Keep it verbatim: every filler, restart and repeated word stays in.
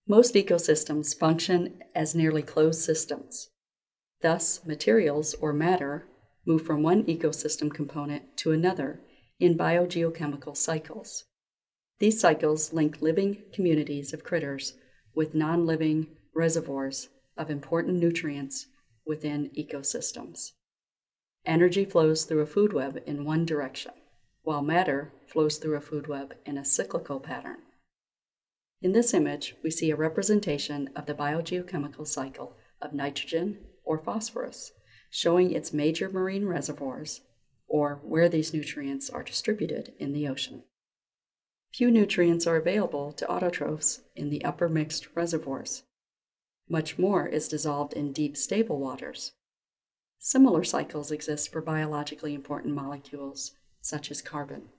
Most ecosystems function as nearly closed systems. Thus, materials, or matter, move from one ecosystem component to another in biogeochemical cycles. These cycles link living communities of critters with non-living reservoirs of important nutrients within ecosystems. Energy flows through a food web in one direction, while matter flows through a food web in a cyclical pattern. In this image, we see a representation of the biogeochemical cycle of nitrogen or phosphorus, showing its major marine reservoirs, or where these nutrients are distributed in the ocean. Few nutrients are available to autotrophs in the upper mixed reservoirs. Much more is dissolved in deep, stable waters. Similar cycles exist for biologically important molecules, such as carbon.